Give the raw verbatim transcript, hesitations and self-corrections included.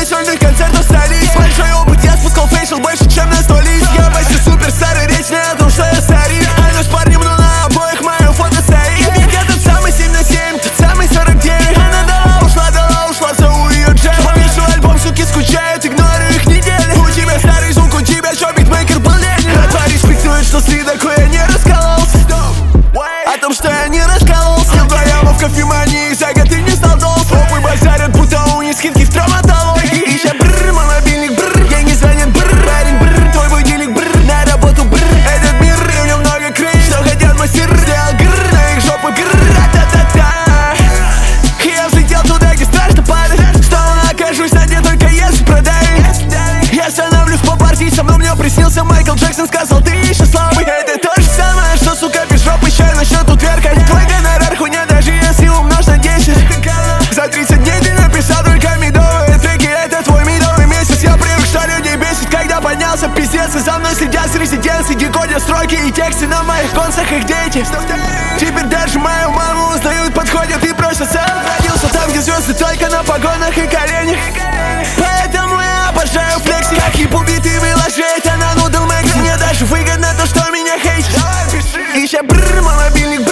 сольных концертов столиц. Большой опыт, я спускал фейшл больше, чем на сто лиц. Я почти суперстар и речь не о том, что я старик. А наш парнем, но на обоих мое фото стоит. Ведь я тот самый семь на семь, тот самый сорок девять. Она дала, ушла, дала, ушла, зову ее Джем. Повешу альбом, суки скучают, игнорю их недели. У тебя старый звук, у тебя что, битмейкер был ленин. А тварь респектует, что с такой я не раскололся. О том, что я не раскололся. Вдвоем в кофемании, за год ты не стал долг. Попы базарят, будто у них скидки в травматологии. Ища бррр, мой мобильник бррр, деньги звонят бррр. Парень бррр, твой будильник бррр, на работу бррр. Этот мир, и в нем много крыш, что хотят мастер. Сделал гррр, на их жопы гррр, та-та-та-та. Я взлетел туда, где страшно падать. Снова окажусь на дне, только если продавить. Я становлюсь по партии, со мной мне приснился Майкл Джексон. Сказал, ты еще слабый. Это то же самое, что, сука, без жопы чай насчет утверкать. Твой гонорар хуйня, даже если умножь на десять. За тридцать дней ты написал только медовые треки. Это твой медовый месяц. Я привык, что людей бесит, когда поднялся пиздец. И за мной следят с резиденции, декодят строки и тексты на моих концах их дети. Теперь даже мою маму узнают, подходят и просят. Сам родился там, где звезды только на погонах и коленях. Поэтому я обожаю флекси. Как хип убитый выложить, а на нудл Мэкси. Мне даже выгодно то, что меня хейтят. Ища бррр, мой мобильник